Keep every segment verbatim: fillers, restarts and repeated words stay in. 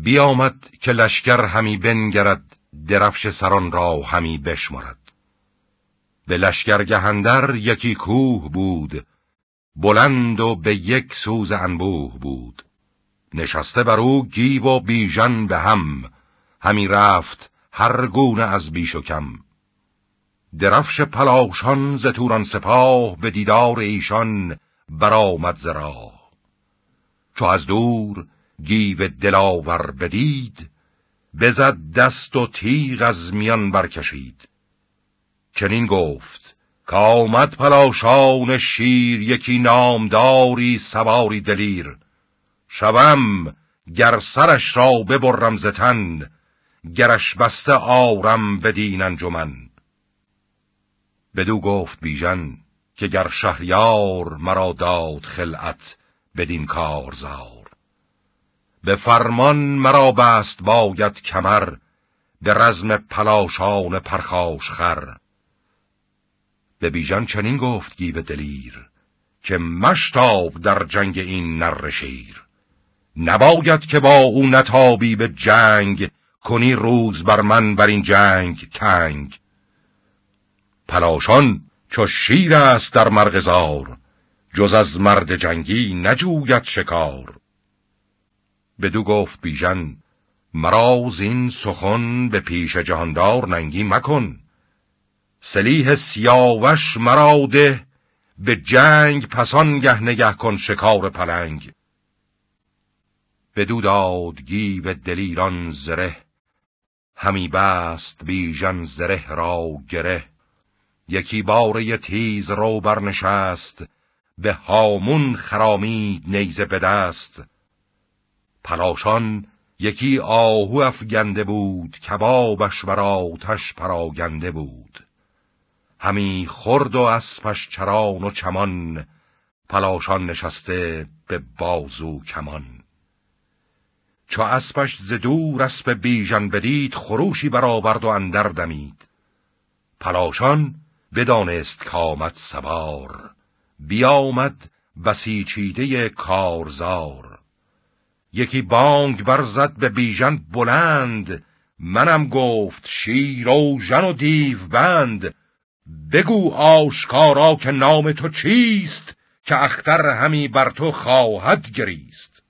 بیامد که لشکر همی بنگرد، درفش سران را همی بشمرد. به لشکرگه اندر یکی کوه بود، بلند و به یک سوز انبوه بود. نشسته بر او گیو و بیژن به هم، همی رفت هر گونه از بیش و کم. درفش پلاشان ز توران سپاه، به دیدار ایشان برآمد ز راه. چو از دور گیو دلاور بدید، بزد دست و تیغ از میان برکشید. چنین گفت کآمد پلاشان شیر، یکی نامداری سواری دلیر. شوم گر سرش را ببرم ز تن، گرش بسته آرم بدین انجمن. بدو گفت بیژن که گر شهریار، مرا داد خلعت بدین کارزار. به فرمان مرا بست باید کمر، به رزم پلاشان پرخاش خر. به بیژن چنین گفت گیو دلیر، که مشتاب در جنگ این نره شیر. نباید که با او نتابی به جنگ، کنی روز بر من بر این جنگ تنگ. پلاشان چو شیر است در مرغزار، جز از مرد جنگی نجوید شکار. بدو گفت بیژن مرا زین سخن، به پیش جهاندار ننگی مکن. سلیح سیاوش مرا ده، به جنگ پسان گه نگه کن شکار پلنگ. بدو داد گیو دلیران زره، همی بست بیژن زره را گره. یکی باره تیز رو برنشست، به هامون خرامید نیزه به دست. پلاشان یکی آهو افگنده بود، کبابش بر آتش پراگنده بود. همی خورد و اسپش چران و چمان، پلاشان نشسته به بازو کمان. چو اسپش ز دور اسپ بیژن بدید، خروشی برآورد و اندر دمید. پلاشان بدانست کآمد سوار، بیامد بسیچیده کارزار. یکی بانگ برزد به بیژن بلند، منم گفت شیر و ژن و دیو بند. بگو آشکارا که نام تو چیست، که اختر همی بر تو خواهد گریست.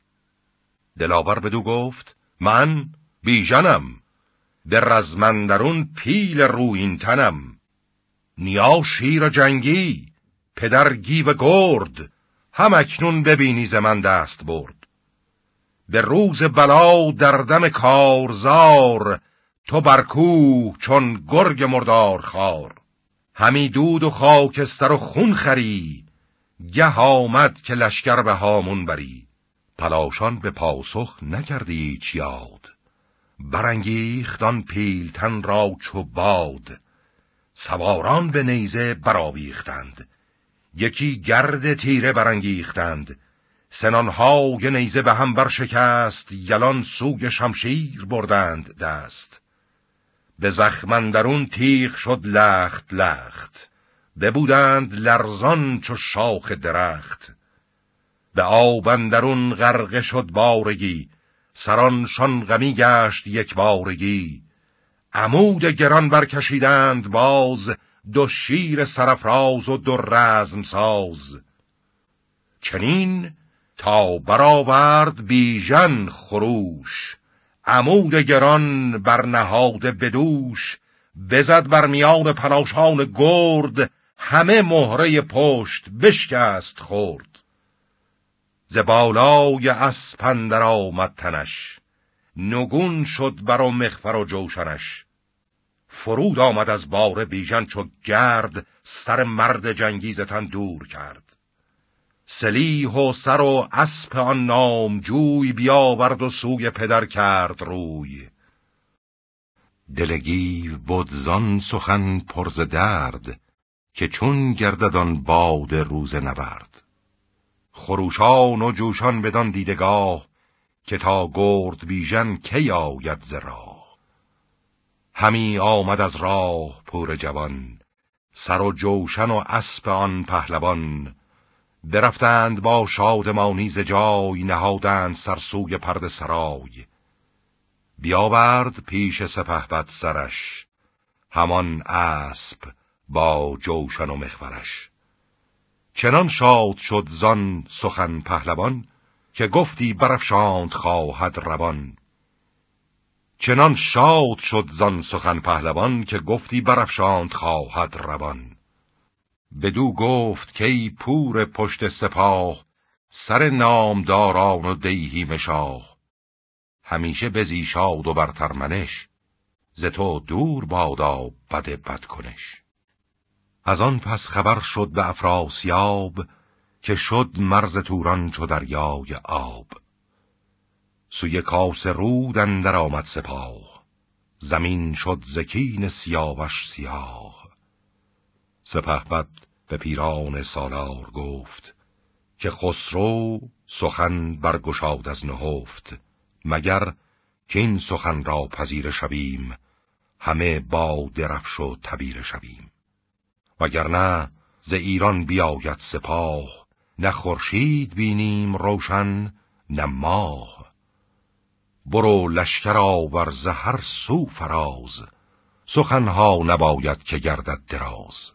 دلاور بدو گفت من بیژنم، به رزم اندرون پیل رویین تنم. نیا شیر جنگی پدر گیو گرد، هم اکنون ببینی ز من دست برد. به روز بلا در دم کارزار، تو بر کوه چون گرگ مردار خار. همی دود و خاکستر و خون خری، گه آمد که لشکر به هامون بری. پلاشان به پاسخ نکردی هیچ یاد، برانگیخت آن پیلتن را چو باد. سواران به نیزه برآویختند، یکی گرد تیره برانگیختند. سنانهای نیزه به هم برشکست، یلان سوی شمشیر بردند دست. به زخم اندرون تیغ شد لخت لخت، ببودند لرزان چو شاخ درخت. به آب اندرون غرقه شد بارگی، سرانشان غمی گشت یک بارگی. عمود گران برکشیدند باز، دو شیر سرافراز و دو رزم ساز. چنین تا برآورد بیژن خروش، عمود گران برنهاده بدوش. بزد بر میان پلاشان گرد، همه مهره پشت بشکست خورد. ز بالای اسپ اندر آمد تنش، نگون شد بر و مغفر و جوشنش. فرود آمد از باره بیژن چو گرد، سر مرد جنگی ز تن دور کرد. سلیح و سر و اسپ آن نامجوی، بیاورد و سوی پدر کرد روی. دل گیو بد زان سخن پر ز درد، که چون گردد آن باد روز نبرد. خروشان و جوشان بدان دیدگاه، که تا گرد بیژن کی آید ز راه. همی آمد از راه پور جوان، سر و جوشن و اسپ آن پهلوان. برفتند با شادمانی ز جای، نهادند سر سوی پرده سرای. بیاورد پیش سپهبد سرش، همان اسب با جوشن و مخورش. چنان شاد شد زان سخن پهلوان، که گفتی برافشاند خواهد روان. چنان شاد شد زان سخن پهلوان، که گفتی برافشاند خواهد روان. بدو گفت که ای پور پشت سپاه، سر نامداران و دیهیم شاه. همیشه بزی شاد و برتر منش، ز تو دور بادا بد بد کنش. از آن پس خبر شد به افراسیاب، که شد مرز توران چو دریای آب. سوی کاس رود اندر آمد سپاه، زمین شد ز کین سیاوش سیاه. سپهبد به پیران سالار گفت، که خسرو سخن برگشاد از نهفت. مگر که این سخن را پذیر شویم، همه با درفش و تبیر شویم. وگرنه ز ایران بیاید سپاه، نه خورشید بینیم روشن نه ماه. برو لشکر آور ز هر سو فراز، سخنها نباید که گردد دراز.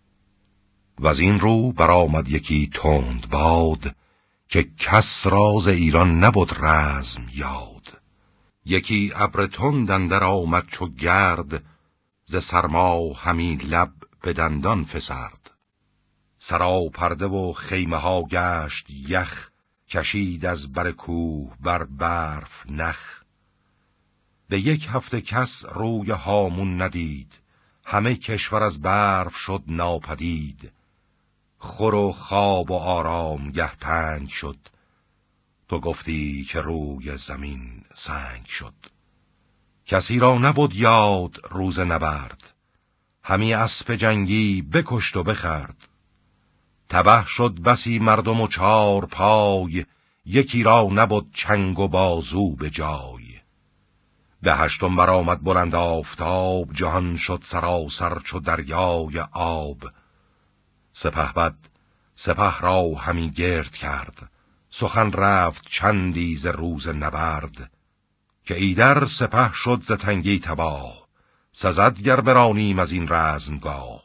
وز این رو برآمد یکی تند باد، که کس راز ایران نبود رزم یاد. یکی ابر تند اندر آمد چو گرد، ز سرما همی لب به دندان فسرد. سراپرده و خیمه ها گشت یخ، کشید از بر کوه بر برف نخ. به یک هفته کس روی هامون ندید، همه کشور از برف شد ناپدید. خور و خواب و آرام گه تنگ شد، تو گفتی که روی زمین سنگ شد. کسی را نبود یاد روز نبرد، همی اسپ جنگی بکشت و بخورد. تبه شد بسی مردم و چار پای، یکی را نبود چنگ و بازو به جای. به هشتم برآمد بلند آفتاب، جهان شد سراسر چو دریای آب. سپهبد سپه را همی گرد کرد، سخن رفت چندی ز روز نبرد. که ایدر سپه شد ز تنگی تباه، سزد گر برانیم از این رزمگاه.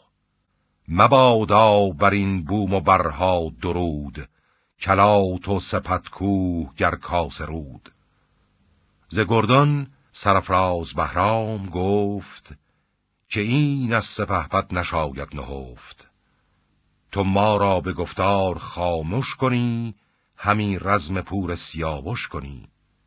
مبادا بر این بوم و برها درود، کلات و سپت کوه گر کاس رود. ز گردان سرفراز بهرام گفت، که این از سپهبد نشاید نهفت. تو ما را به گفتار خاموش کنی، همی رزم پور سیاوش کنی.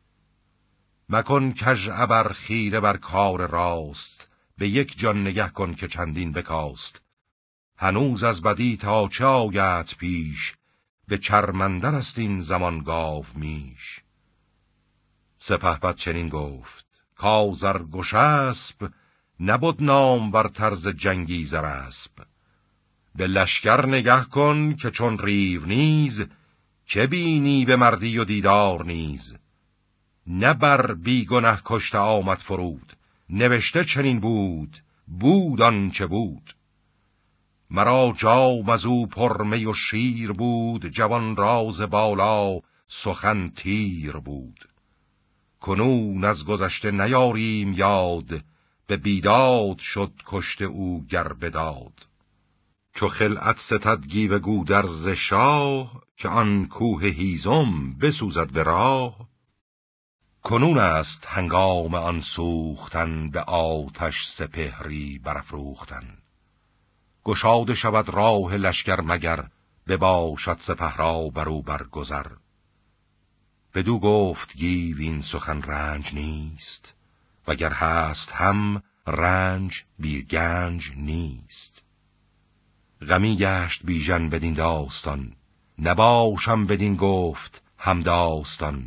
مکن کژ ابر خیره بر کار راست، به یک جان نگه کن که چندین بکاست. هنوز از بدی تا چه آید پیش، به چرمندر است این زمان گاو میش. سپهبد چنین گفت، کآذرگشسپ نبود نام بر طرز جنگی زرسپ. به لشکر نگه کن که چون ریو نیز، چه بینی به مردی و دیدار نیز. نه بر بی گنه کشته آمد فرود، نوشته چنین بود بود آنچه بود. مرا جام از او پرمی و شیر بود، جوان راز بالا سخن تیر بود. کنون از گذشته نیاریم یاد، به بیداد شد کشته او گر بداد. چو خلعت ستد گیو گودرز شاه، که آن کوه هیزم بسوزد به راه. کنون است هنگام آن سوختن، به آتش سپهری برافروختن. گشاده شود راه لشکر مگر، بباشد سپه را برو برگذر. بدو گفت گیو این سخن رنج نیست، وگر هست هم رنج بی گنج نیست. غمی گشت بیژن بدین داستان، نباشم بدین گفت هم داستان.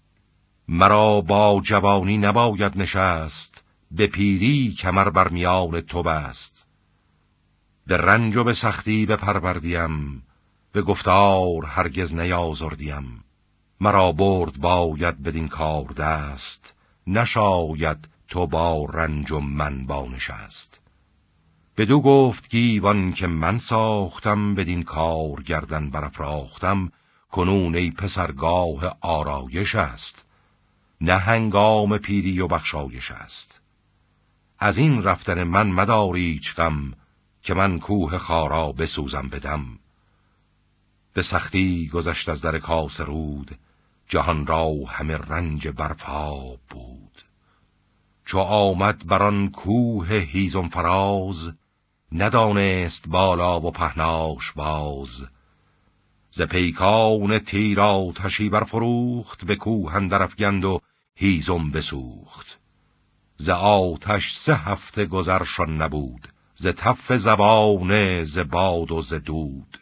مرا با جوانی نباید نشست، به پیری کمر بر میان تو بست. به رنج و به سختی بپروردیم، به گفتار هرگز نیازردیم. مرا برد باید بدین کار دست، نشاید تو با رنج و من با نشست. بدو گفت گیوان که من ساختم، بدین کار گردن برافراختم. کنون ای پسرگاه آرایش است، نه هنگام پیری و بخشایش است. از این رفتن من مدار ایچ غم، که من کوه خارا بسوزم بدم. به سختی گذشت از در کاس رود، جهان را همه رنج برپا بود. چو آمد بران کوه هیزم فراز، ندانست بالا و پهناش باز. ز پیکان تیر آتشی برفروخت، به کوه اندر افگند و هیزم بسوخت. ز آتش سه هفته گذرشان نبود، ز تف زبانه ز باد و ز دود.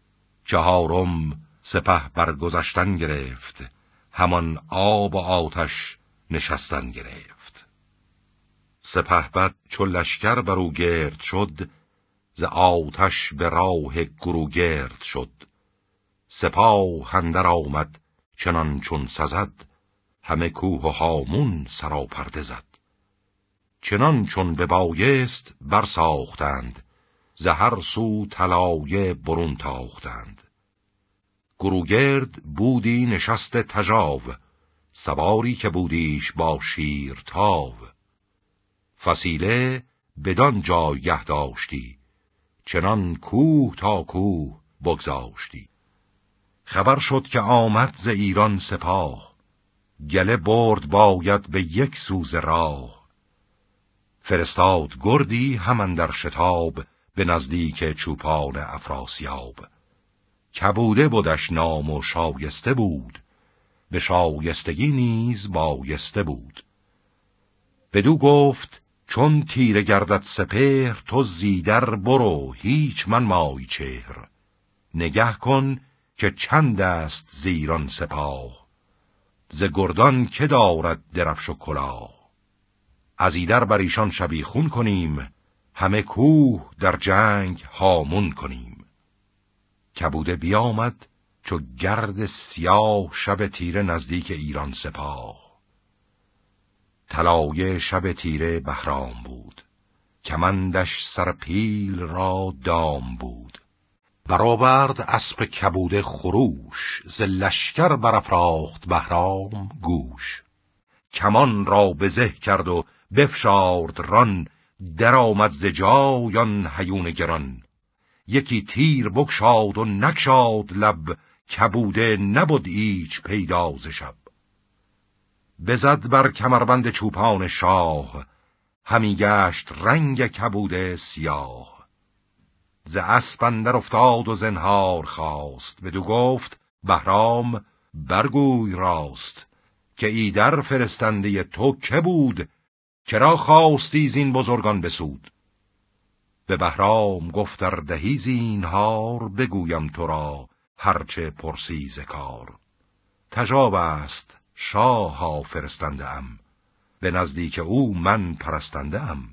چهارم سپه برگذشتن گرفت، همان آب و آتش نشستن گرفت. سپهبد چو لشکر برو گرد شد، ز آتش به راه گروگرد شد. سپاه اندر آمد چنان چون سزد، همه کوه و هامون سراپرده زد. چنان چون ببایست برساختند، ز هر سو طلایه برون تاختند. گروگرد بودی نشست تژاو، سواری که بودیش با شیر تاو. فسیله بدان جایگه داشتی، چنان کوه تا کوه بگذاشتی. خبر شد که آمد ز ایران سپاه، گله برد باید به یک سوز راه. فرستاد گردی هم اندر شتاب، به نزدیک چوپان افراسیاب. کبوده بودش نام و شایسته بود، به شایستگی نیز بایسته بود. بدو گفت چون تیره گردد سپهر، تو زیدر برو هیچ من مای چهر. نگه کن که چند است زیران سپاه، ز گردان که دارد درفش و کلاه. از ایدر بر ایشان شبیخون کنیم، همه کوه در جنگ هامون کنیم. کبوده بیامد چو گرد سیاه، شب تیره نزدیک ایران سپاه. طلایه شب تیره بهرام بود، کمندش سر پیل را دام بود. برآورد اسپ کبوده خروش، ز لشکر برافراخت بهرام گوش. کمان را بزه کرد و بفشارد ران، در آمد ز جای آن هیون گران. یکی تیر بگشاد و نگشاد لب، کبوده نبد ایچ پیدا ز شب. بزد بر کمربند چوپان شاه، همی گشت رنگ کبوده سیاه. ز اسپ اندر افتاد و زنهار خواست، بدو گفت بهرام برگوی راست. که ایدر فرستنده تو که بود، کرا خواستی زین بزرگان بسود. به بهرام گفت ار دهی زینهار، بگویم تو را هرچه پرسی ز کار. تژاو است شاها فرستنده ام، به نزدیک او من پرستنده ام.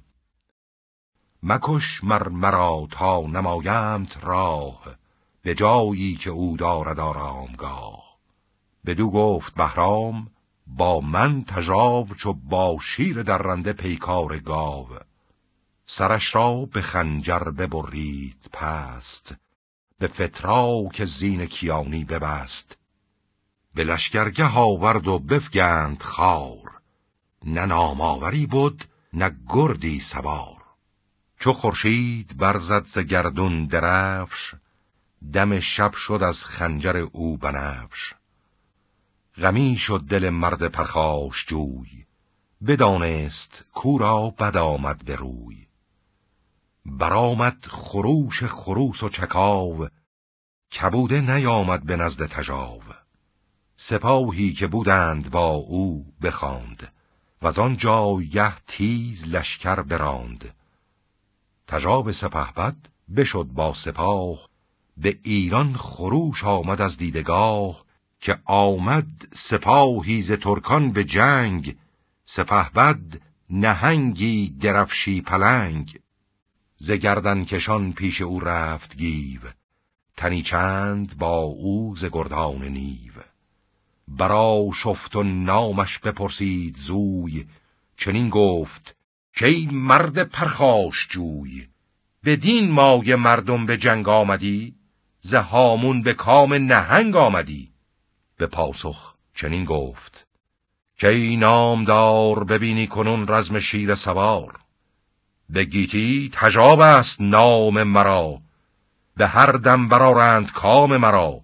مکش مر مرا تا نمایمت راه، به جایی که او دارد آرامگاه. بدو گفت بهرام با من تژاو، چو با شیر درنده پیکار گاو. سرش را به خنجر ببرید پست، به فتراک زین کیانی ببست. به لشکرگه آورد و بفگند خار، نه ناماوری بود نه گردی سوار. چو خورشید برزد ز گردون درفش، دم شب شد از خنجر او بنفش. غمی شد دل مرد پرخاش جوی، بدانست کو را بد آمد به روی. برآمد خروش خروس و چکاو، کبوده نیامد به نزد تژاو. سپاهی که بودند با او بخواند، وزان جایگه تیز لشکر براند. تژاو سپهبد بشد با سپاه، به ایران خروش آمد از دیدگاه. که آمد سپاهی ز ترکان به جنگ، سپهبد نهنگی درفشی پلنگ. ز گردن کشان پیش او رفت گیو، تنی چند با او ز گردان نیو. برا شفت و نامش بپرسید زوی، چنین گفت کی مرد پرخاش جوی. بدین مایه مردم به جنگ آمدی، ز هامون به کام نهنگ آمدی. به پاسخ چنین گفت که ای نامدار ببینی کنون رزم شیر سوار. به گیتی تژاب است نام مرا، به هر دم برآرند کام مرا.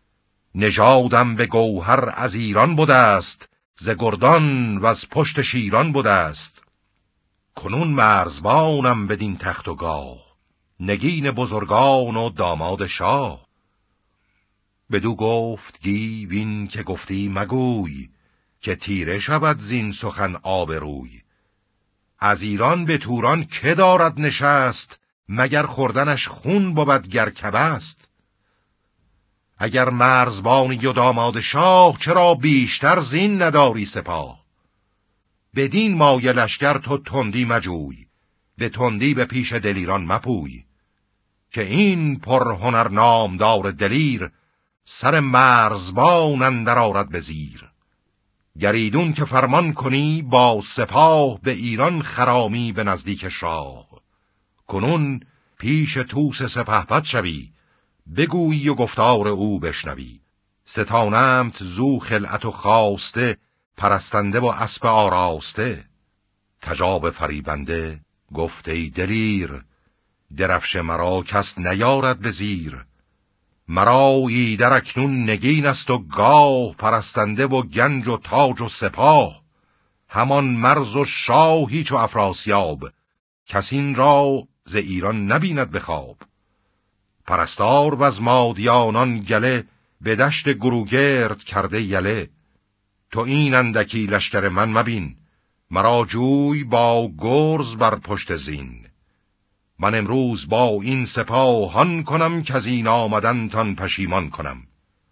نژادم به گوهر از ایران بوده است، ز گردان و از پشت شیران بوده است. کنون مرزبانم بدین تخت و گاه، نگین بزرگان و داماد شاه. بدو گفت گیو این که گفتی مگوی، که تیره شود زین سخن آبروی. از ایران به توران که دارد نشست، مگر خوردنش خون بود گر کبست. اگر مرزبانی و داماد شاه، چرا بیشتر زین نداری سپاه. بدین مایه لشکر تو تندی مجوی، به تندی به پیش دلیران مپوی. که این پر هنر نامدار دلیر، سر مرزبان اندر آرد به زیر. گریدون که فرمان کنی با سپاه، به ایران خرامی به نزدیک شاه. کنون پیش توس سپهبد شوی، بگویی و گفتار او بشنوی. ستانمت زو خلعت و خواسته، پرستنده و اسب آراسته. تژاب فریبنده گفت ای دلیر، درفش مرا کس نیارد به زیر. مرا ایدر اکنون نگین است و گاه، پرستنده و گنج و تاج و سپاه. همان مرز و شاهی چو افراسیاب، کس این را ز ایران نبیند به خواب. پرستار و از مادیانان گله، به دشت گروگرد کرده یله. تو این اندکی لشکر من مبین، مرا جوی با گرز بر پشت زین. من امروز با این سپاهان کنم، که از این آمدنتان پشیمان کنم.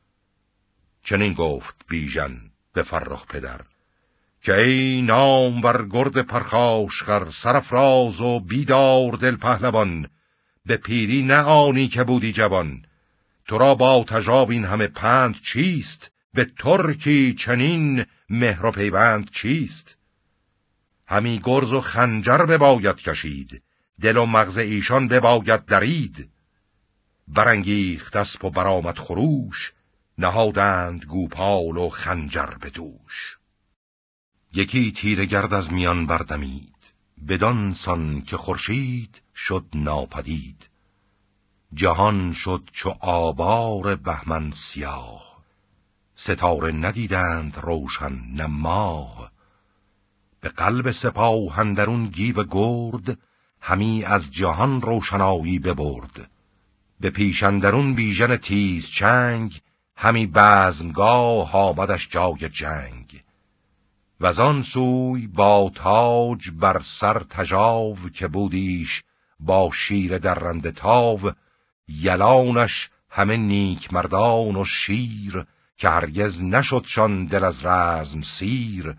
چنین گفت بیژن به فرخ پدر، که ای نام بر گرد پرخاشخر. سرافراز و بیدار دل پهلوان، به پیری نه آنی که بودی جوان. تو را با تژاب این همه پند چیست، به ترکی چنین مهر و پیوند چیست. همی گرز و خنجر بباید کشید، دل و مغز ایشان بباید درید. برانگیخت اسپ و برآمد خروش، نهادند گوپال و خنجر به دوش. یکی تیره گرد از میان بردمید، بدان سان که خورشید شد ناپدید. جهان شد چو آبار بهمن سیاه، ستاره ندیدند روشن نه ماه. به قلب سپاه اندرون گیو گرد، همی از جهان روشنایی ببرد. به پیش اندرون بیژن تیز چنگ، همی بزمگاه آمدش جای جنگ. وزان سوی با تاج بر سر تژاو، که بودیش با شیر درنده تاو. یلانش همه نیک مردان و شیر، که هرگز نشدشان دل از رزم سیر.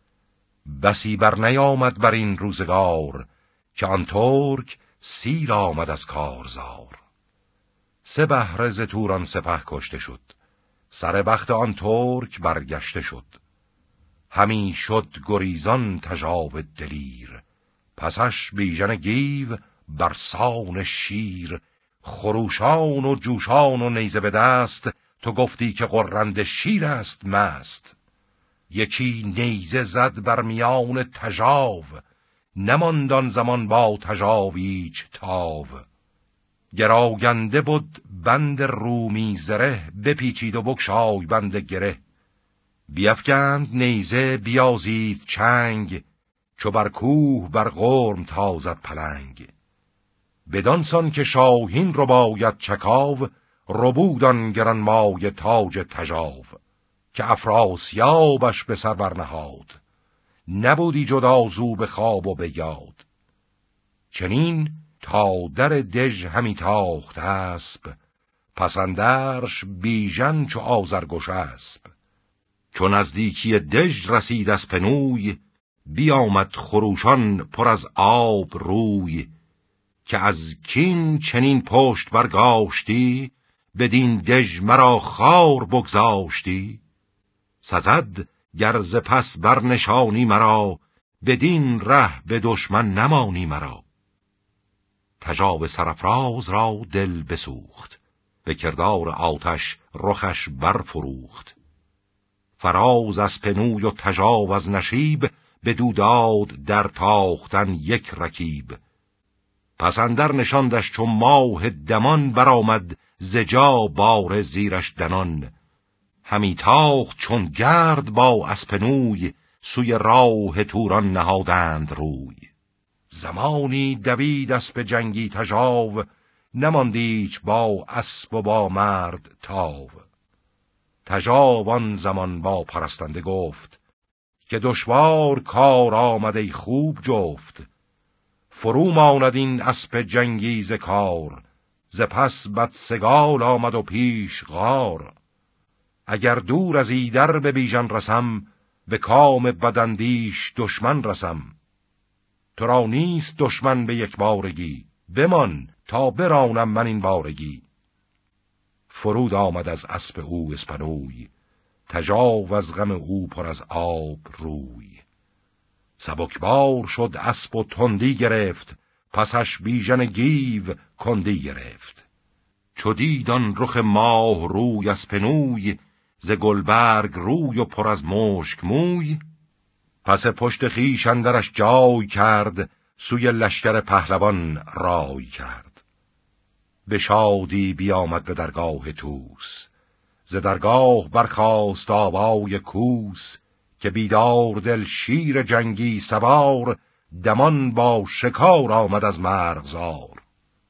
بسی بر نیامد بر این روزگار، که آن ترک سیر آمد از کارزار. سه بهره ز توران سپه کشته شد، سر بخت آن ترک برگشته شد. همی شد گریزان تژاب دلیر، پسش بیژن گیو برسان شیر. خروشان و جوشان و نیزه به دست، تو گفتی که غرنده شیر است مست. یکی نیزه زد بر میان تژاو، نماند آن زمان با تژاو ایچ تاو. گراگنده بود بند رومی زره، بپیچید و بگشای بند گره. بیفگند نیزه بیازید چنگ، چو بر کوه بر غرم تازد پلنگ. بدانسان که شاهین رو باید چکاو، ربودان گرانمایه تاج تژاو. که افراسیابش به سر برنهاد، نبودی جدا زو به خواب و به یاد. چنین تا در دژ همی تاخت اسب، پسندرش بیژن چو آذرگوش اسب. چون نزدیکی دژ رسید از پنوی، بیامد خروشان پر از آب روی. که از کین چنین پشت برگاشتی، بدین دژ مرا خار بگذاشتی. سزد گر ز پس برنشانی مرا، بدین ره به دشمن نمانی مرا. تژاب سرافراز را دل بسوخت، به کردار آتش رخش برفروخت. فراز از پنوی و تژاو از نشیب، بدو داد در تاختن یک رکیب. پس اندر نشاندش چو ماه دمان، برآمد ز جا بار زیرش دنان. همی تاخت چون گرد با اسپنوی، سوی راه توران نهادند روی. زمانی دوید اسپ جنگی تژاو، نماندیچ با اسب و با مرد تاو. تژاو آن زمان با پرستنده گفت، که دشوار کار آمده خوب جفت. فرو ماند این اسپ جنگی ز کار، ز پس بدسگال آمد و پیش غار. اگر دور از ایدر به بیژن رسم، به کام بداندیش دشمن رسم. تو را نیست دشمن به یک بارگی، بمان تا برانم من این بارگی. فرود آمد از اسپ او اسپنوی، تژاو از غم او پر از آب روی. سبکبار شد اسپ و تندی گرفت، پسش بیژن گیو کندی گرفت. چو دید آن رخ ماه روی اسپنوی، ز گلبرگ روی و پر از مشک موی. پس پشت خویش اندرش جای کرد، سوی لشکر پهلوان رای کرد. به شادی بیامد به درگاه طوس، ز درگاه برخاست آوای کوس. که بیدار دل شیر جنگی سوار، دمان با شکار آمد از مرغزار.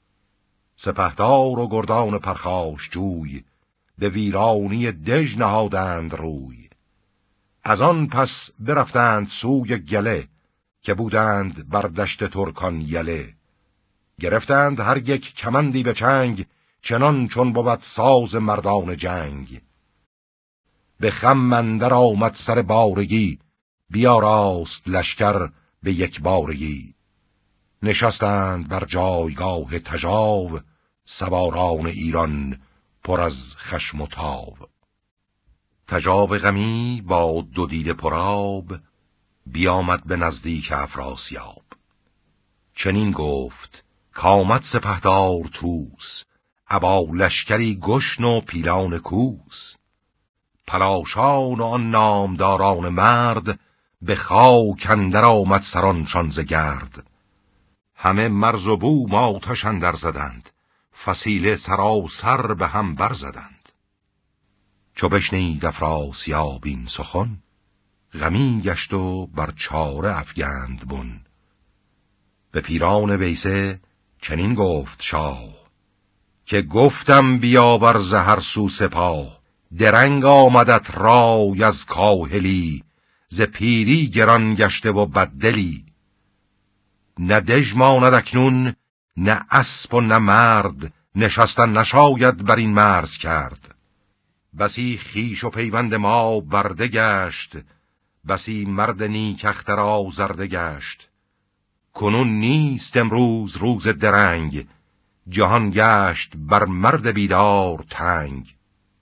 سپهدار و گردان پرخاش جوی، به ویرانی دژ نهادند روی. از آن پس برفتند سوی گله، که بودند بر دشت ترکان یله. گرفتند هر یک کمندی به چنگ، چنان چون بود ساز مردان جنگ. به خم اندر آمد سر بارگی، بیاراست لشکر به یک بارگی. نشستند بر جایگاه تژاو، سواران ایران پر از خشم و تاو. تژاو غمی با دو دیده پرآب، بیامد به نزدیک افراسیاب. چنین گفت کآمد سپهدار طوس، ابا لشکری گشن و پیلان کوس. پلاشان و آن نامداران مرد، به خاک اندر آمد سرانشان ز گرد. همه مرز و بوم آتش اندر زدند، فسیله سراسر به هم برزدند. چو بشنید افراسیاب این سخن، غمی گشت و بر چاره افگند بن. به پیران ویسه چنین گفت شاه، که گفتم بیاور ز هر سو سپاه. درنگ آمدت رای از کاهلی، ز پیری گران گشته و بددلی. نه دژ ماند اکنون نه اسب و نه مرد، نشستن نشاید بر این مرز کرد. بسی خویش و پیوند ما برده گشت، بسی مرد نیک اختر آزرده گشت. کنون نیست امروز روز درنگ، جهان گشت بر مرد بیدار تنگ.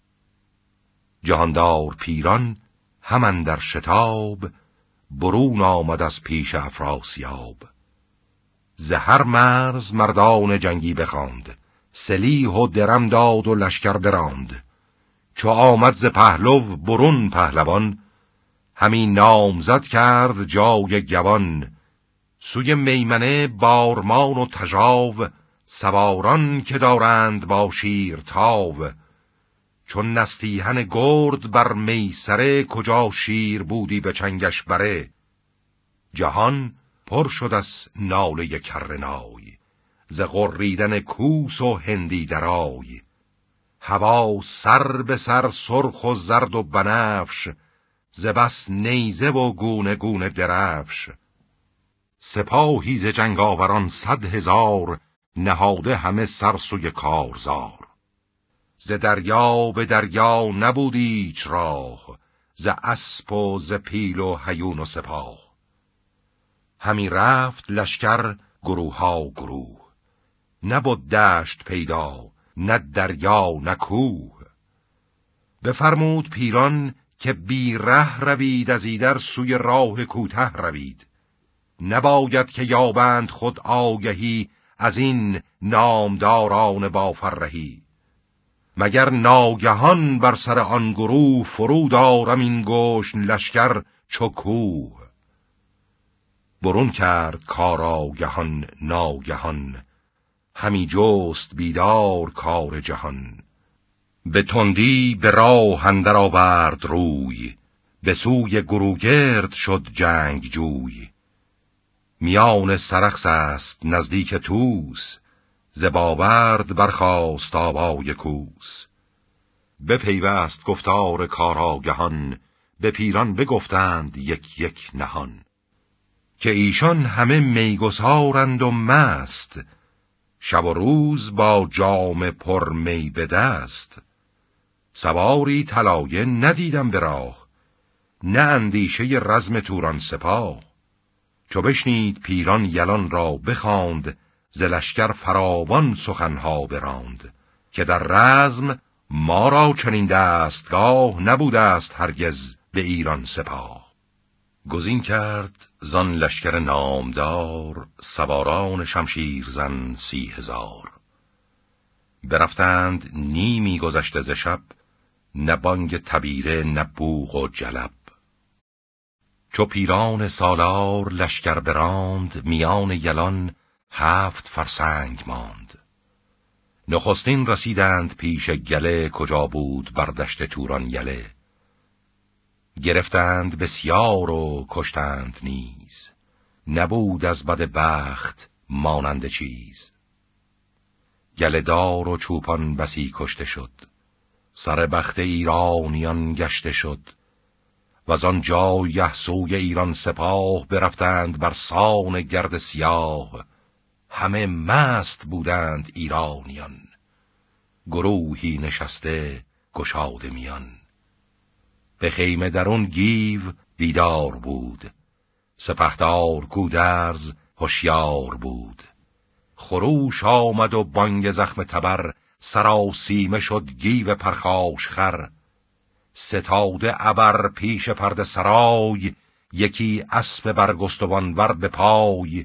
جهاندار پیران همان در شتاب، برون آمد از پیش افراسیاب. ز هر مرز مردان جنگی بخواند، سلیح و درم داد و لشکر براند. چو آمد ز پهلو برون پهلوان، همین نامزد کرد جای گوان. سوی میمنه بارمان و تژاو، سواران که دارند با شیر تاو. چون نستیهن گرد بر میسره، کجا شیر بودی به چنگش بره. جهان پر شد از ناله کرنای، ز غریدن کوس و هندی درای. هوا سر به سر سرخ و زرد و بنفش، ز بس نیزه و گونه گونه درفش. سپاهی ز جنگاوران صد هزار، نهاده همه سر سوی کارزار. ز دریا به دریا نبود ایچ راه، ز اسپ و ز پیل و هیون و سپاه. همی رفت لشکر گروه ها گروه، نبود دشت پیدا نه دریا نه کوه. بفرمود پیران که بی ره روید، از ایدر سوی راه کوته روید. نباید که یابند خود آگهی، از این نامداران با فرهی. مگر ناگهان بر سر آن گروه فرود آرم این گشن لشکر چو کوه. برون کرد کارآگهان ناگهان، همی جست بیدار کار جهان. به تندی به راه اندر آورد روی، به سوی گروگرد شد جنگ جوی. میان سرخس است نزدیک توس، ز باورد برخاست آوای کوس. بپیوست گفتار کارآگهان، به پیران بگفتند یک یک نهان. که ایشان همه میگسارند و مست، شب و روز با جام پر می به دست. سواری طلایه ندیدم به راه، نه اندیشه رزم توران سپاه. چو بشنید پیران یلان را بخواند، ز لشکر فراوان سخنها براند. که در رزم ما را چنین دستگاه، نبوده است هرگز به ایران سپاه. گزین کرد زان لشکر نامدار، سواران شمشیرزن سی هزار. برفتند نیمی گذشته ز شب، نه بانگ تبیره نه بوق و جلب. چو پیران سالار لشکر براند، میان یلان هفت فرسنگ ماند. نخستین رسیدند پیش گله، کجا بود بر دشت توران یله. گرفتند بسیار و کشتند نیز، نبود از بد بخت مانند چیز. گله دار و چوپان بسی کشته شد، سر بخت ایرانیان گشته شد. و آن جای سوی ایران سپاه، برفتند بر سان گرد سیاه. همه مست بودند ایرانیان، گروهی نشسته گشاده میان. به خیمه درون گیو بیدار بود، سپهدار گودرز هوشیار بود. خروش آمد و بانگ زخم تبر، سراسیمه شد گیو پرخاش خر. ستاده ابر پیش پرده سرای، یکی اسب برگستوان ور به پای.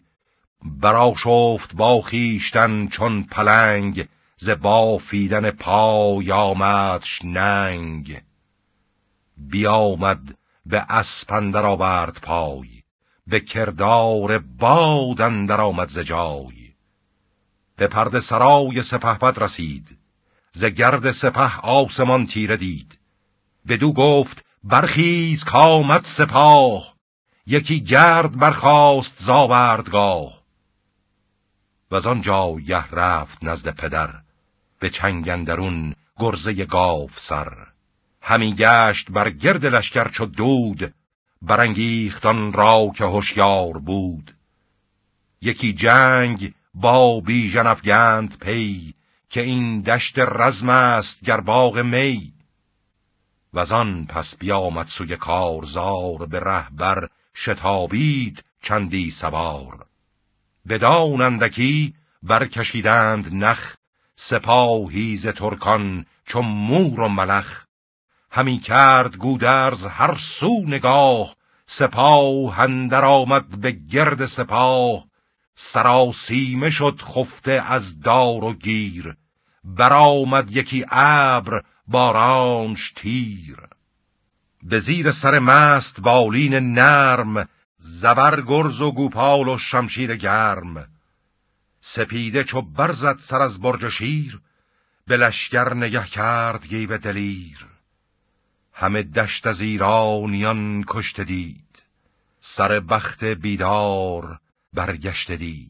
برآشفت با خویشتن چون پلنگ، ز بافیدن پای آمدش ننگ. بیامد به اسپ اندر آورد پای، به کردار باد اندر آمد ز جای. به پرده سرای سپهبد رسید، ز گرد سپه آسمان تیره دید. بدو گفت برخیز کامد سپاه، یکی گرد برخاست ز آوردگاه. و آن جایه رفت نزد پدر، به چنگ اندرون گرزه گاو سر. همی گشت بر گرد لشکر چو دود، برانگیختان را که هوشیار بود. یکی جنگ با بیژن افگند پی، که این دشت رزم است گر باغ می. و آن پس بیامد سوی کارزار، به رهبر شتابید چندی سوار. بدان اندکی برکشیدند نخ، سپاهی ز ترکان چو مور و ملخ. همی کرد گودرز هر سو نگاه، سپاه اندر آمد به گرد سپاه. سراسیمه شد خفته از دار و گیر، برآمد یکی ابر بارانش تیر. به زیر سر مست بالین نرم، زبر گرز و گوپال و شمشیر گرم. سپیده چو برزد سر از برج شیر، به لشکر نگه کرد گیو دلیر. همه دشت از ایرانیان کشته دید، سر بخت بیدار برگشته دید.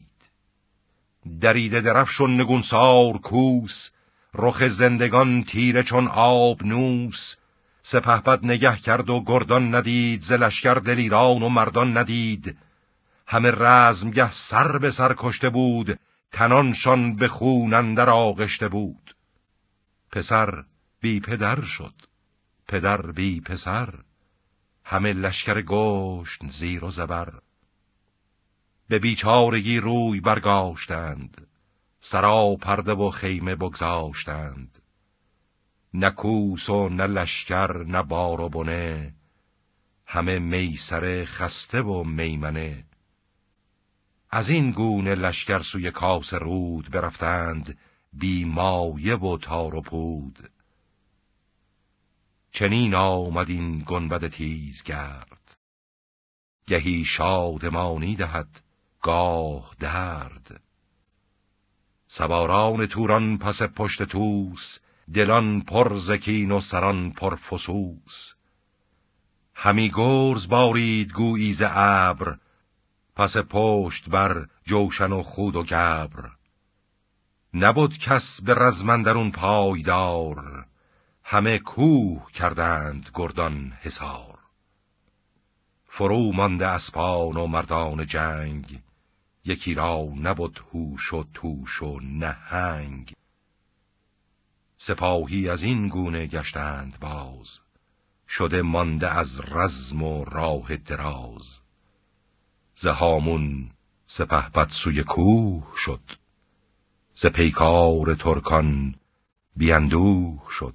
دریده درفش و نگونسار کوس، رخ زندگان تیره چون آب نوس. سپهبد نگه کرد و گردان ندید، ز لشکر دلیران و مردان ندید. همه رزمگه سر به سر کشته بود، تنانشان به خون اندر آغشته بود. پسر بی پدر شد، پدر بی پسر، همه لشکر گشن زیر و زبر. به بیچارگی روی برگاشتند، سرا پرده و خیمه بگذاشتند. نه کوس و نه لشکر نه بار و بنه، همه میسره خسته و میمنه. از این گونه لشکر سوی کاس رود برفتند، بی مایه و تار و پود. چنین آمد این گنبد تیز گرد، گهی شادمانی دهد گاه درد. سواران توران پس پشت توس، دلان پر ز کین و سران پر فسوس. همی گرز بارید گویی ز ابر، پس پشت بر جوشن و خود و گبر. نبود کس به رزم اندرون پایدار، همه کوه کردند گردان حصار. فرو مانده اسپان و مردان جنگ، یکی را نبود هوش و توش و نهنگ. سپاهی از این گونه گشتند باز، شده مانده از رزم و راه دراز. ز هامون سپهبد سوی کوه شد، ز پیکار ترکان بیندوه شد.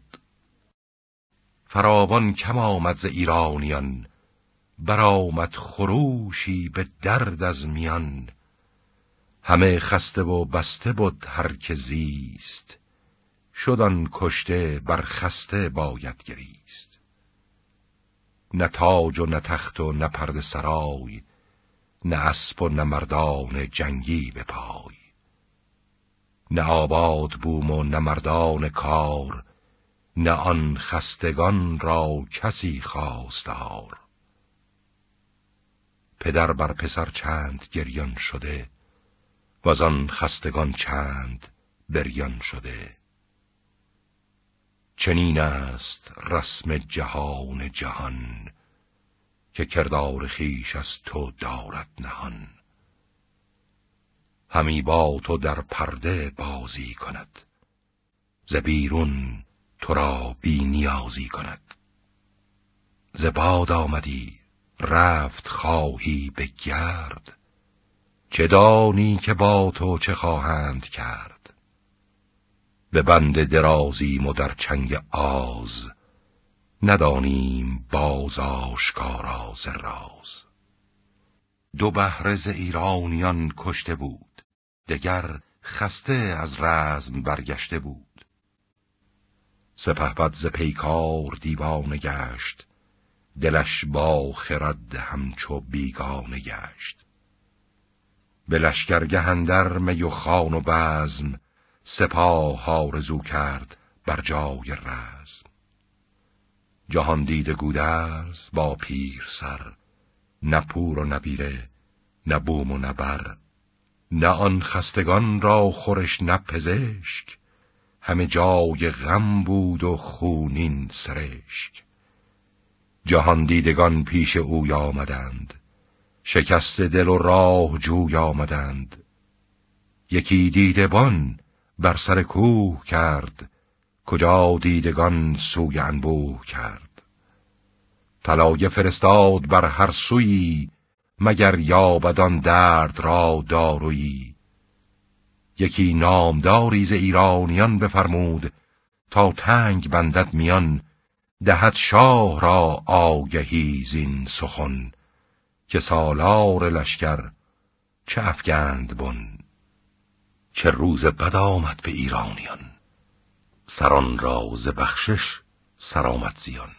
فراوان کم آمد ز ایرانیان، برآمد خروشی به درد از میان. همه خسته و بسته بود هر که زیست، شدن کشته بر خسته باید گریست. نه تاج و نه تخت و نه پرده سرای، نه اسب و نه مردان جنگی به پای. نه آباد بوم و نه مردان کار، نه آن خستگان را کسی خواستار. پدر بر پسر چند گریان شده، و آن خستگان چند بریان شده. چنین است رسم جهان جهان، که کردار خویش از تو دارد نهان. همی با تو در پرده بازی کند، ز بیرون تو را بی نیازی کند. ز باد آمدی رفت خواهی به گرد، چه دانی که با تو چه خواهند کرد. به بند درازیم و در چنگ آز، ندانیم باز آشکارا ز راز. دو بهره ز ایرانیان کشته بود، دگر خسته از رزم برگشته بود. سپهبد ز پیکار دیوانه گشت، دلش با خرد همچو بیگانه گشت. به لشکرگه اندر می و خوان و بزم، سپاه آرزو کرد بر جای رزم. جهان دیده گودرز با پیر سر، نه پور و نبیره نه بوم و نبر. نه آن خستگان را خورش نه پزشک، همه جای غم بود و خونین سرشک. جهان دیدگان پیش اوی آمدند، شکست دل و راه جوی آمدند. یکی دیدبان بر سر کوه کرد، کجا دیدگان سوی انبوه کرد. طلایه فرستاد بر هر سویی، مگر یابدان درد را دارویی. یکی نامداری ز ایرانیان بفرمود، تا تنگ بندد میان. دهد شاه را آگهی زین سخن، که سالار لشکر چه افگند بن. چه روز بد آمد به ایرانیان، سران را ز بخشش سرآمد زیان.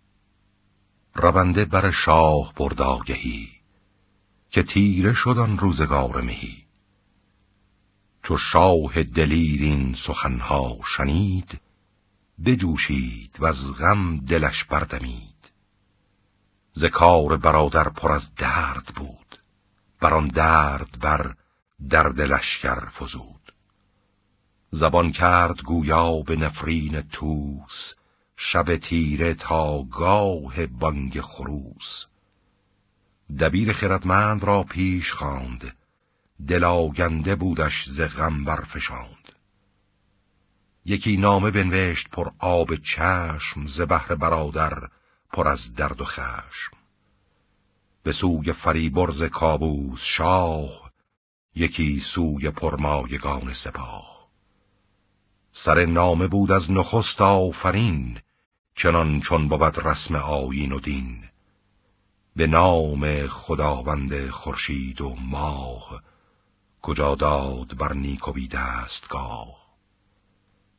رونده بر شاه برد آگهی، که تیره شد آن روزگار مهی. چو شاه دلیر این سخنها شنید، بجوشید و از غم دلش بردمید. ز کار برادر پر از درد بود، بر آن درد بر درد لشکر فزود. زبان کرد گویا به نفرین توس، شب تیره تا گاه بانگ خروس. دبیر خردمند را پیش خواند، دل آگنده بودش ز غم برفشاند. یکی نامه بنوشت پر آب چشم، ز بهر برادر پر از درد و خشم. به سوی فریبرز کاووس شاه، یکی سوی پرمایگان سپاه. سر نامه بود از نخست آفرین، چنان چون بود رسم آیین و دین. به نام خداوند خورشید و ماه، کجا داد بر نیک و بی دستگاه.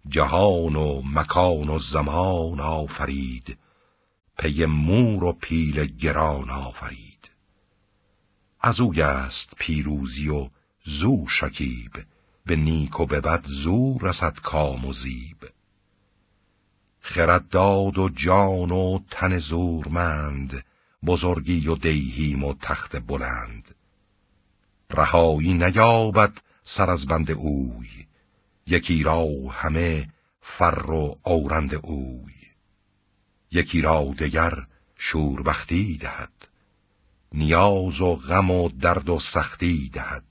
جهان و مکان و زمان آفرید، پی مور و پیل گران آفرید. از اوی است پیروزی و زو شکیب، به نیک و به بد زو رسد کام و زیب. خرد داد و جان و تن زورمند، بزرگی و دیهیم و تخت بلند. رهایی نیابد سر از بند اوی، یکی را همه فر و اورند اوی. یکی را دگر شوربختی دهد، نیاز و غم و درد و سختی دهد.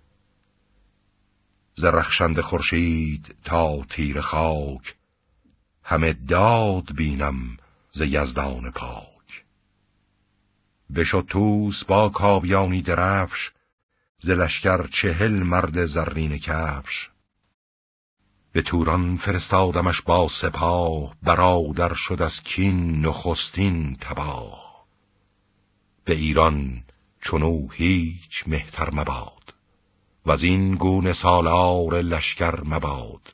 ز رخشنده خورشید تا تیر خاک، همه داد بینم ز یزدان پاک. بشد طوس با کاویانی درفش، ز لشکر چهل مرد زرین کفش. به توران فرستادمش با سپاه، برادر شد از کین نخستین تباه. به ایران چنو هیچ مهتر مباد، وز این گونه سالار لشکر مباد.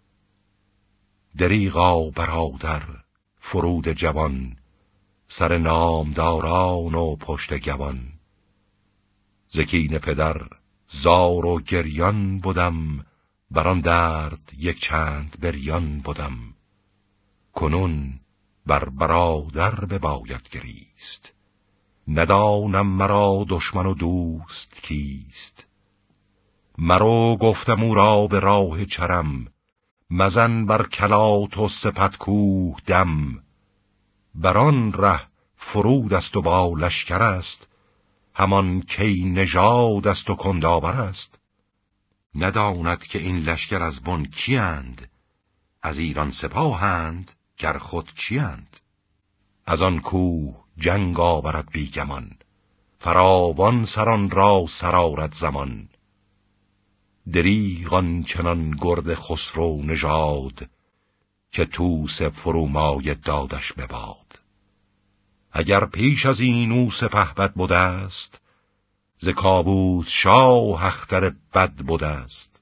دریغا برادر فرود جوان، سر نامداران و پشت گوان. ز کین پدر زار و گریان بودم، بران درد یک چند بریان بودم. کنون بر برادر بباید گریست، ندانم مرا دشمن و دوست کیست. مرو گفتم او را به راه چرم، مزن بر کلات و سپت کوه دم. بران ره فرود است و با لشکر است، همان کی نژاد است و کندآور است. نداند که این لشکر از بن کیند، از ایران سپاهند گر خود چیند. از آن کوه جنگ آورد بیگمان، فراوان سران را سرارد زمان. دریغ آنچنان گرد خسرو نژاد، که طوس فرومایه دادش بباد. اگر پیش از این او سپهبد بوده است، ز کاووس شاه اختر بد بوده است.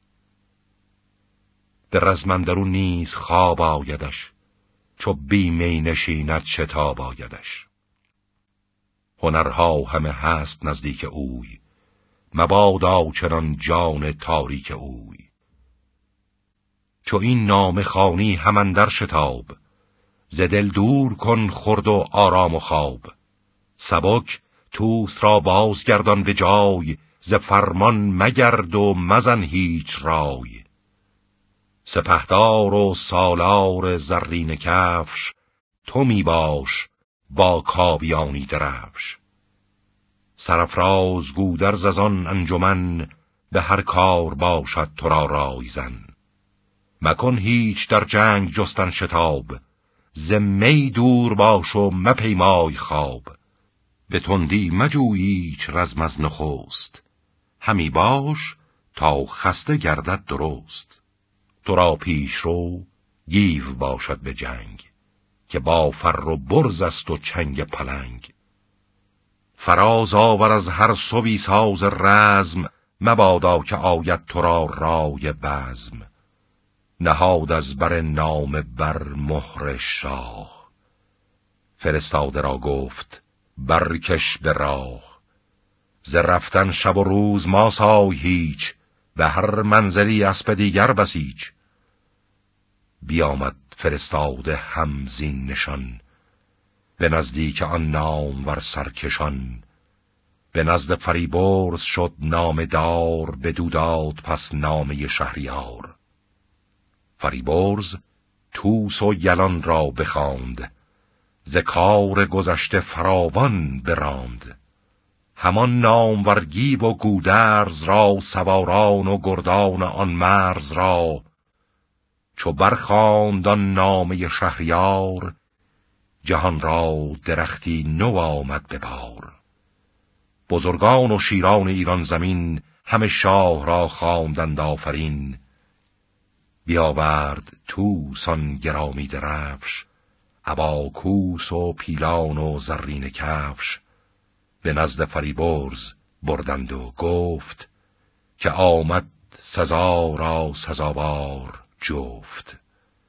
به رزم اندرون نیز خواب آیدش، چو بی می نشیند شتاب آیدش. هنرها همه هست نزدیک اوی، مبادا چنان جان تاریک اوی. چو این نامه خوانی هم اندر شتاب، ز دل دور کن خورد و آرام و خواب. سبک طوس را بازگردان به جای، ز فرمان مگرد و مزن هیچ رای. سپهدار و سالار زرین کفش، تو می باش با کاویانی درفش. سرافراز گودرز از آن انجمن، به هر کار باشد تو را رایزن. مکن هیچ در جنگ جستن شتاب، ز می دور باش و مپیمای خواب. به تندی مجوی هیچ رزم از نخست، همی باش تا خسته گردد درست. تو را پیش رو گیو باشد به جنگ، که با فر و برز است و چنگ پلنگ. فراز آور از هر سوی ساز رزم، مبادا که آید تو را رای بزم. نهاد از بر نام بر مهر شاه، فرستاده را گفت برکش به راه. ز رفتن شب و روز ما سای هیچ، به هر منزلی اسب دیگر بسیج. بیامد فرستاده هم زین نشان، به نزدیک آن نامور سرکشان. به نزد فریبرز شد نامه دار، بدو داد پس نامه شهریار. فریبرز طوس و یلان را بخواند، ز کار گذشته فراوان براند. همان نامور گیو و گودرز را، سواران و گردان آن مرز را. چو برخواند آن نامه شهریار، جهان را درختی نو آمد به بار. بزرگان و شیران ایران زمین، همه شاه را خواندند آفرین. بیاورد طوس آن گرامی درفش، ابا کوس و پیلان و زرین کفش. به نزد فریبرز بردند و گفت، که آمد سزا را سزاوار جفت.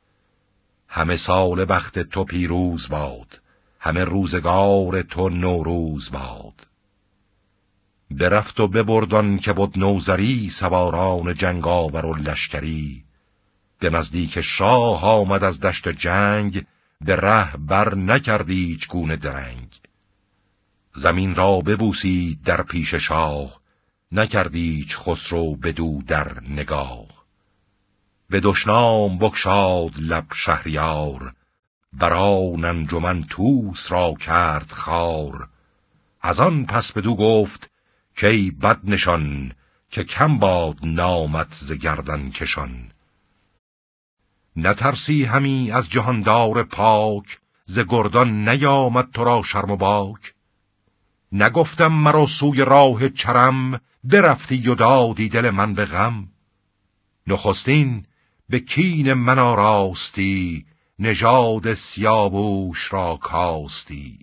همه سال بخت تو پیروز باد، همه روزگار تو نوروز باد. برفت و ببردان که بود نوذری، سواران جنگاور و لشکری. به نزدیک شاه آمد از دشت جنگ، به ره بر نکردی هیچ گونه درنگ. زمین را ببوسید در پیش شاه، نکردی هیچ خسرو بدو در نگاه. به دشنام بگشاد لب شهریار، بران انجمن توس را کرد خار. از آن پس بدو گفت که ای بد نشان، که کم باد نامت ز گردن کشان. نترسی همی از جهاندار پاک، ز گردان نیامد تو را شرم و باک. نگفتم مرا سوی راه چرم، برفتی و دادی دل من به غم. نخستین به کین من آراستی، نژاد سیاووش را کاستی.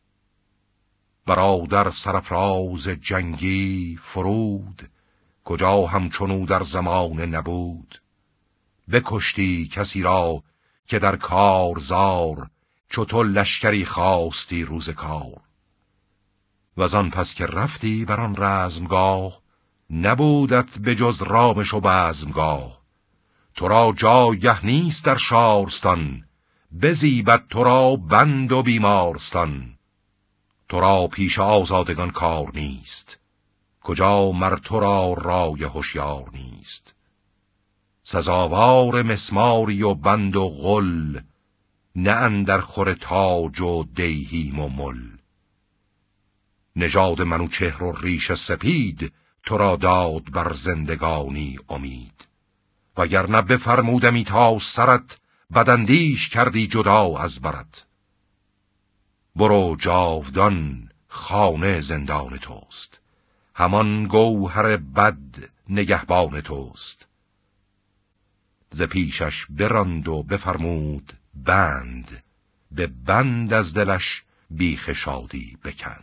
برادر سرفراز جنگی فرود، کجا همچنو در زمان نبود. بکشتی کسی را که در کارزار، چو تو لشکری خواستی روز کار. وزان پس که رفتی بر آن رزمگاه، نبودت به جز رامش و بزمگاه. تو را جایگه نیست در شارستان، بزیبد تو را بند و بیمارستان. تو را پیش آزادگان کار نیست، کجا مر تو را رای هوشیار نیست. سزاوار مسماری و بند و غل، نه اندر خور تاج و دیهیم و مل. نژاد منوچهر و ریش سپید، تو را داد بر زندگانی امید. وگرنه بفرمودمی تا سرت، بداندیش کردی جدا از برت. برو جاودان خانه زندان توست، همان گوهر بد نگهبان توست. ز پیشش براند و بفرمود بند، به بند از دلش بیخ شادی بکند.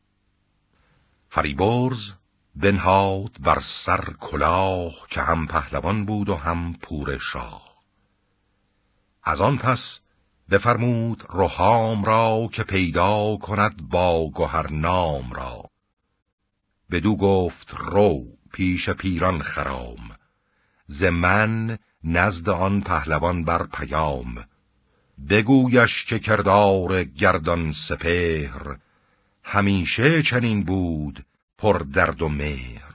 فریبرز بنهاد بر سر کلاه، که هم پهلوان بود و هم پور شاه. از آن پس بفرمود رهام را، که پیدا کند با گهر نام را. بدو گفت رو پیش پیران خرام، ز من نزد آن پهلوان بر پیام. بگویش که کردار گردان سپهر، همیشه چنین بود پر درد و مهر.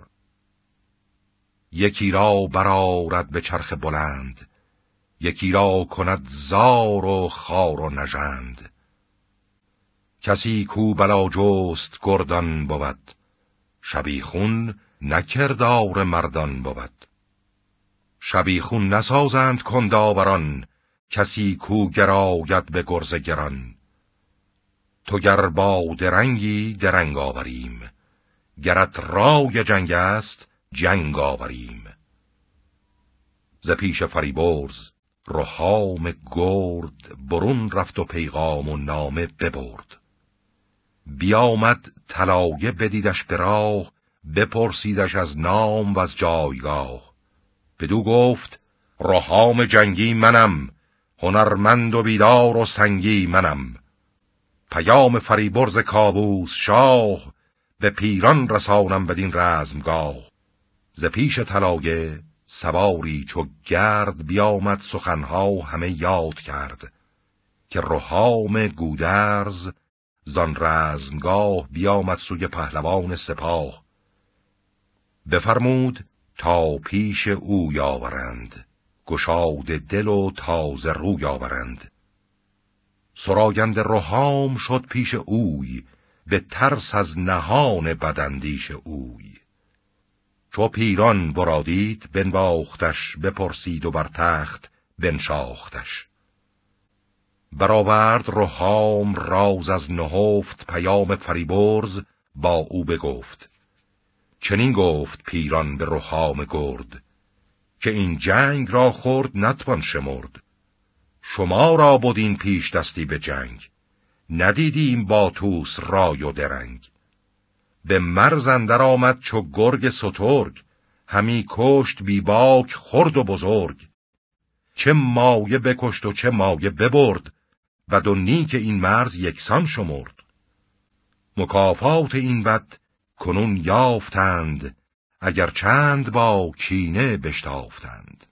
یکی را برآرد به چرخ بلند، یکی را کند زار و خار و نژند. کسی کو بلا جست گردان بود، شبیخون نکردار مردان بود. شبیخون نسازند کنداوران، کسی کو گراید به گرز گران. تو گر با درنگی درنگ آوریم، گرت رای جنگ است جنگ آوریم. ز پیش فریبرز رهام گرد، برون رفت و پیغام و نامه ببرد. بیامد طلایه بدیدش به راه، بپرسیدش از نام و از جایگاه. بدو گفت رهام جنگی منم، هنرمند و بیدار و سنگی منم. پیام فریبرز کاووس شاه، به پیران رسانم بدین رزمگاه. ز پیش طلایه سواری چو گرد، بیامد سخنها همه یاد کرد. که رهام گودرز زان رزمگاه، بیامد سوی پهلوان سپاه. بفرمود تا پیش او آورند، گشاد دل و تازه روی آورند. سراینده رهام شد پیش اوی، به ترس از نهان بداندیش اوی. چو پیران برادید بنواختش، بپرسید و بر تخت بنشاختش. برآورد رهام راز از نهفت، پیام فریبرز با او بگفت. چنین گفت پیران به رهام گرد، که این جنگ را خورد نتوان شمرد. شما را بود این پیش دستی به جنگ، ندیدیم با توس رای و درنگ. به مرز اندر آمد چو گرگ سترگ، همی کشت بی باک خرد و بزرگ. چه مایه بکشت و چه مایه ببرد، بد و نیک این مرز یکسان شمرد. مکافات این بد کنون یافتند، اگر چند با کینه بشتافتند.